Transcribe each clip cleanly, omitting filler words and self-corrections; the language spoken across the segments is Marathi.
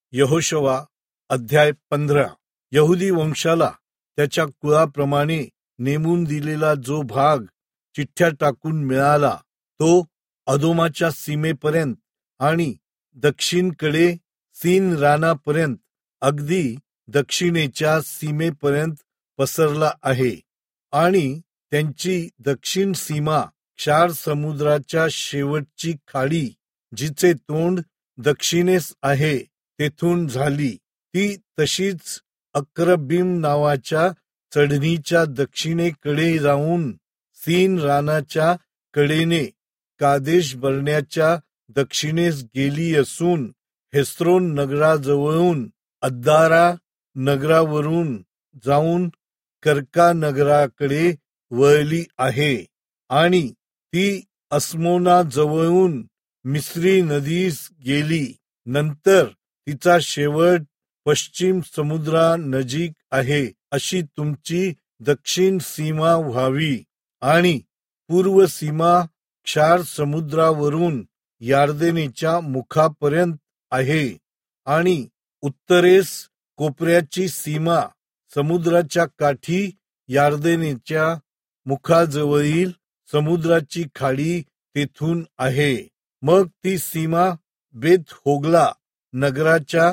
यहोशवा अध्याय 15. यहुदी वंशाला त्याच्या कुळाप्रमाणे नेमून दिलेला जो भाग चिठ्ठ्या टाकून मिळाला तो अदोमाच्या सीमेपर्यंत आणि दक्षिणकडे सीन रानापर्यंत अगदी दक्षिणेच्या सीमेपर्यंत पसरला आहे. आणि त्यांची दक्षिण सीमा क्षार समुद्राच्या शेवटची खाडी जिचे तोंड दक्षिणेस आहे तेथून झाली. ती तशीच अक्रबीम नावाच्या चढणीच्या दक्षिणेकडे जाऊन सीन रानाच्या कडेने कादेश बर्न्याच्या दक्षिणेस गेली असून हेस्रोन नगराजवळून अद्दारा नगरावरून जाऊन कर्का नगराकडे वळली आहे. आणि ती अस्मोनाजवळून मिस्री नदीस गेली. नंतर तिचा शेवट पश्चिम समुद्रानजीक आहे अशी तुमची दक्षिण सीमा व्हावी. आणि पूर्व सीमा क्षार समुद्रावरून यार्देनेच्या मुखापर्यंत आहे. आणि उत्तरेस कोपऱ्याची सीमा समुद्राच्या काठी यार्देनेच्या मुखाजवळील समुद्राची खाडी तेथून आहे. मग ती सीमा बेत होगला नगराच्या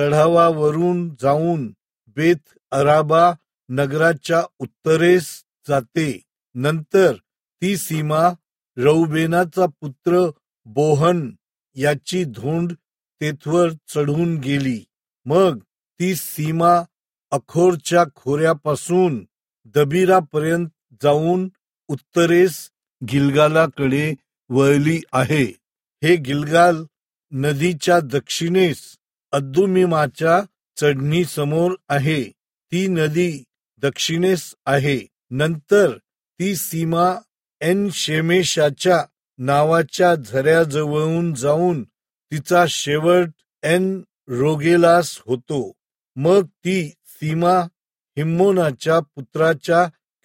चढावावरून जाऊन बेत अराबा नगराच्या उत्तरेस जाते. नंतर ती सीमा रौबेनाचा पुत्र बोहन याची धोंड तेथवर चढून गेली. मग ती सीमा अखोरच्या खोऱ्यापासून दबीरापर्यंत जाऊन उत्तरेस गिलगालाकडे वळली आहे. हे गिलगाल नदीच्या दक्षिणेस अद्दुमिमाच्या चढणी समोर आहे. ती नदी दक्षिणेस आहे. नंतर ती सीमा एन शेमेशाच्या नावाच्या झऱ्याजवळून जाऊन तिचा शेवट एन रोगेलास होतो. मग ती सीमा हिम्मोनाच्या पुत्राच्या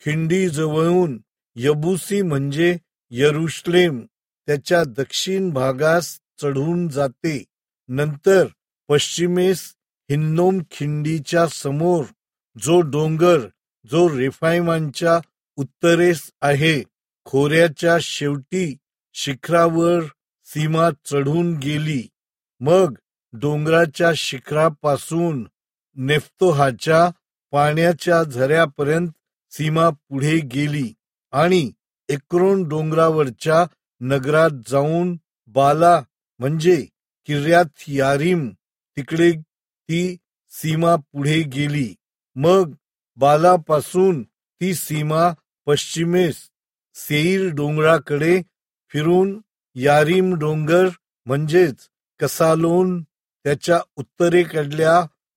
खिंडीजवळून यबुसी म्हणजे यरुशलेम त्याच्या दक्षिण भागास चढून जाते. नंतर पश्चिमेस हिन्नोम खिंडीच्या समोर जो डोंगर जो रेफाईमांच्या उत्तरेस आहे खोऱ्याच्या शेवटी शिखरावर सीमा चढून गेली. मग डोंगराच्या शिखरापासून नेफ्तोहाच्या पाण्याच्या झऱ्यापर्यंत सीमा पुढे गेली. आणि एक्रोन डोंगरावरच्या नगरात जाऊन बाला म्हणजे किर्यात यारीम तिकडे ती सीमा पुढे गेली. मग बालापासून ती सीमा पश्चिमेस सेईर डोंगराकडे फिरून यारीम डोंगर म्हणजेच कसालोन त्याच्या उत्तरेकडल्या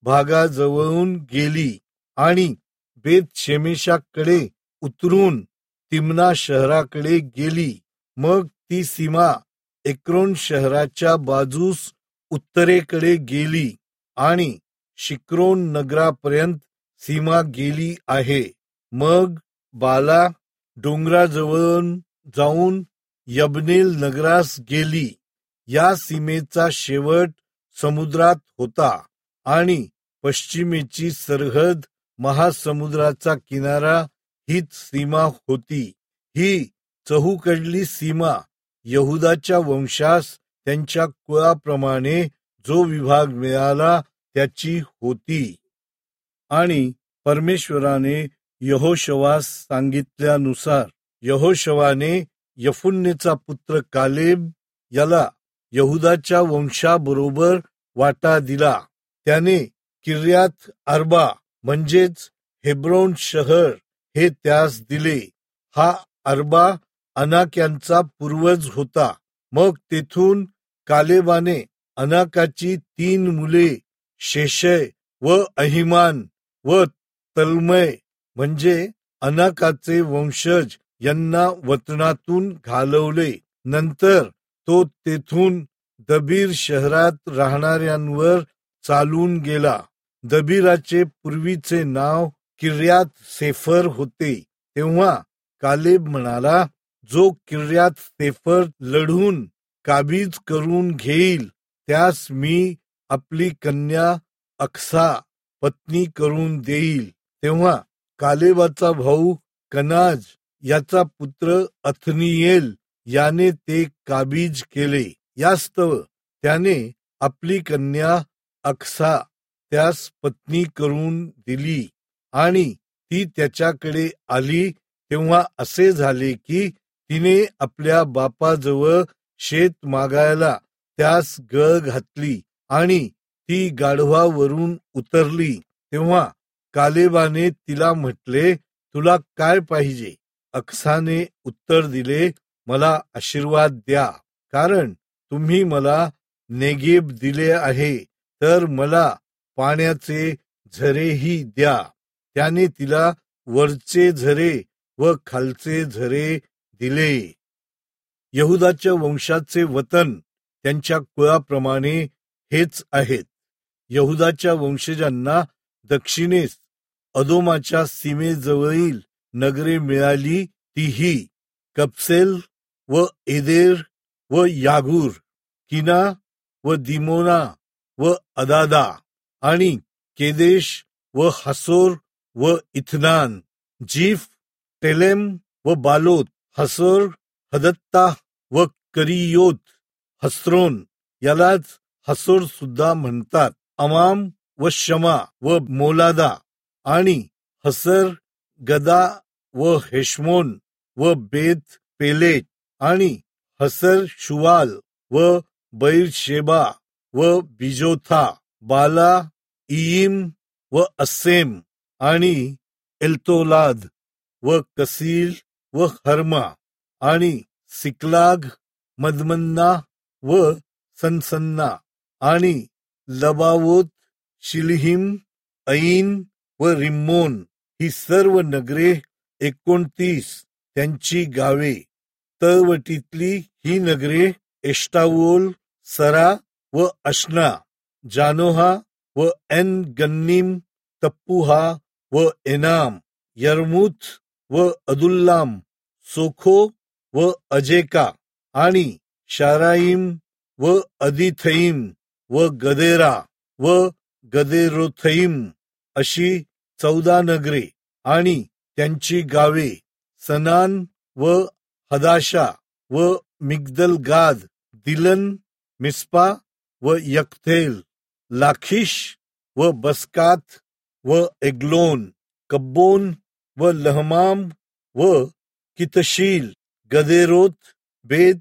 भागाजवळून गेली. आणि बेत शेमेशाकडे उतरून तिम्ना शहराकडे गेली. मग ती सीमा एक्रोन शहराच्या बाजूस उत्तरेकडे गेली आणि शिक्रोन नगरापर्यंत सीमा गेली आहे. मग बाला डोंगराजवळून जाऊन यबनेल नगरास गेली. या सीमेचा शेवट समुद्रात होता आणि पश्चिमेची सरहद महासमुद्राचा किनारा हीच सीमा होती. ही चहूकडली सीमा यहुदाच्या वंशास त्यांच्या कुळाप्रमाणे जो विभाग मिळाला त्याची होती. आणि परमेश्वराने यहोशवास सांगितल्यानुसार यहोशवाने यफुन्नेचा पुत्र कालेब याला यहुदाच्या वंशाबरोबर वाटा दिला. त्याने किर्यात अर्बा म्हणजेच हेब्रोन शहर हे त्यास दिले. हा अर्बा अनाक्यांचा पूर्वज होता. मग तेथून कालेबाने अनाकाची 3 मुले शेशय व अहिमान व तल्मय म्हणजे अनाकाचे वंशज यांना वतनातून घालवले. नंतर तो तेथून दबीर शहरात राहणाऱ्यांवर चालून गेला. दबीराचे पूर्वीचे नाव किर्यात सेफर होते. तेव्हा कालेब म्हणाला, जो किर्यात सेफर लढून काबीज करून घेईल त्यास मी आपली कन्या अक्सा पत्नी करून देईल, तेव्हा कालेबाचा भाऊ कनाज याचा पुत्र अथनिएल याने ते काबीज केले. यास्तव त्याने आपली कन्या अक्सा त्यास पत्नी करून दिली आणि ती त्याच्याकडे आली. तेव्हा असे झाले की तिने आपल्या बापाजवळ शेत मागायला त्यास गळ घातली आणि ती गाढवावरून उतरली. तेव्हा कालेबाने तिला म्हटले, तुला काय पाहिजे? अक्साने उत्तर दिले, मला आशीर्वाद द्या, कारण तुम्ही मला नेगेब दिले आहे, तर मला पाण्याचे झरेही द्या. त्याने तिला वरचे झरे व खालचे झरे दिले. यहुदाच्या वंशाचे वतन त्यांच्या कुळाप्रमाणे हेच आहेत. यहुदाच्या वंशजांना दक्षिणेस अदोमाच्या सीमेजवळील नगरे मिळाली, तीही कप्सेल व एदेर व यागूर, किना व दिमोना व अदादा आणि केदेश व हसोर व इथनान, जीफ, टेलेम व बालोत, हसोर, हदत्ता व करियोत, हस्रोन यालाच हसोर सुद्धा म्हणतात, अमाम व शमा व मोलादा आणि हसर गदा व हेशमोन व बेत पेलेट आणि हसर शुवाल व बैरशेबा व बिजोथा, बाला, इयिम व अस्सेम आणि एल्तोलाद व कसील व हर्मा आणि सिकलाग, मदमन्ना व सनसन्ना आणि लबावोत, शिलहिम, ऐन व रिम्मोन, ही सर्व नगरे 29 त्यांची गावे. तळवटीतली ही नगरे एष्टाओल, सरा व अशना, जानोहा व एन गन्नीम, तप्पुहा व एनाम, यर्मुथ व अदुल्लाम, सोखो व अजेका आणि शाराईम व अदिथईम व गदेरा व गदेरोथईम, अशी 14 नगरे आणि त्यांची गावे, सनान व हदाशा व मिग्दलगाद, दिलन, मिस्पा व यक्थेल, लाखिश व बसकात व एग्लोन, कब्बोन व लहमाम व कितशील, गदेरोत, बेत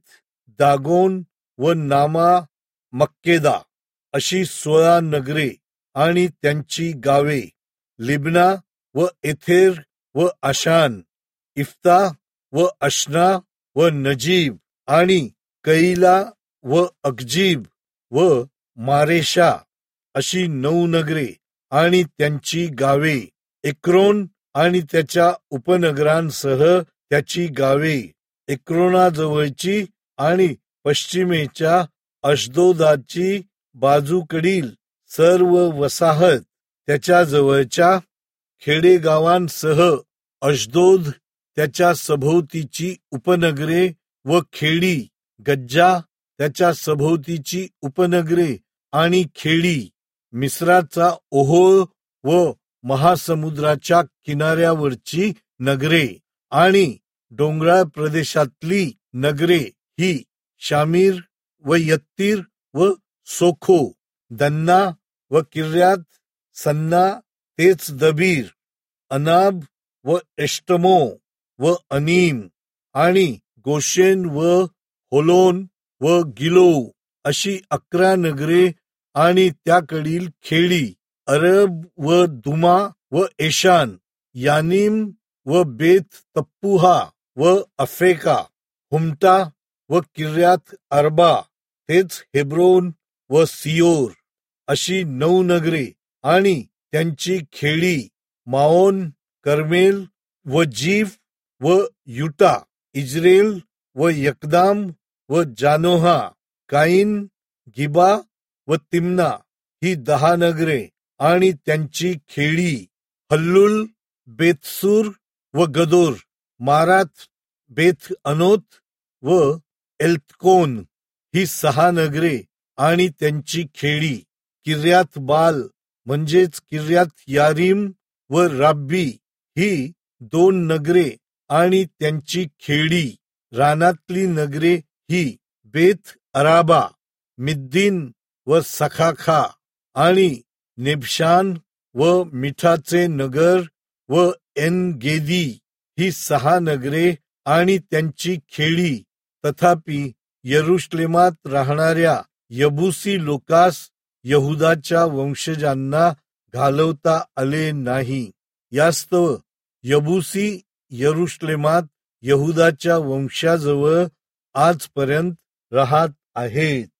दागोन व नामा मक्केदा, अशी 16 नगरे आणि त्यांची गावे, लिब्ना व एथेर व आशान, इफ्ता व अशना व नजीब आणि कैला व अकजीब व मारेशा, अशी 9 नगरे आणि त्यांची गावे, एक्रोन आणि त्याच्या उपनगरांसह त्याची गावे, एक्रोनाजवळची आणि पश्चिमेच्या अशदोदाची बाजूकडील सर्व वसाहत, त्याच्या जवळच्या खेडेगावांसह अशदोद, त्याच्या सभोवतीची उपनगरे व खेडी, गज्जा, त्याच्या सभोवतीची उपनगरे आणि खेडी, मिस्राचा ओहोळ व महासमुद्राच्या किनाऱ्यावरची नगरे आणि डोंगराळ प्रदेशातली नगरे, ही शामीर व यत्तीर व सोखो, दन्ना व किर्यात सन्ना, तेच दबीर, अनाब व एष्टमो व अनीम आणि गोशेन व होलोन व गिलो, अशी 11 नगरे आणि त्याकडील खेडी, अरब व दुमा व एशान, यानीम व बेत तप्पुहा व अफेका, हुमता व किर्यात अर्बा, तेच हेब्रोन व सियोर, अशी 9 नगरे आणि त्यांची खेडी, माओन, कर्मेल व जीफ व युटा, इज्रेल व यकदाम व जानोहा, काईन, गिबा व तिम्ना, ही 10 नगरे आणि त्यांची खेडी, हल्लुल, बेतसूर व गदोर, मारात, बेथ अनोत व एल्तकोन, ही 6 नगरे आणि त्यांची खेडी, किर्यात बाल म्हणजेच किर्यात यारीम व राब्बी ही 2 नगरे आणि त्यांची खेडी, रानातली नगरे ही बेथ अराबा, मिद्दीन व सखाखा आणि नेबशान व मिठाचे नगर व एन गेदी ही 6 नगरे आणि त्यांची खेडी. तथापि यरुश्लेमात राहणाऱ्या यबुसी लोकास यहुदाच्या वंशजांना घालवता आले नाही. यास्तव यबुसी यरुश्लेमात यहुदाच्या वंशाजवळ आजपर्यंत राहत आहेत.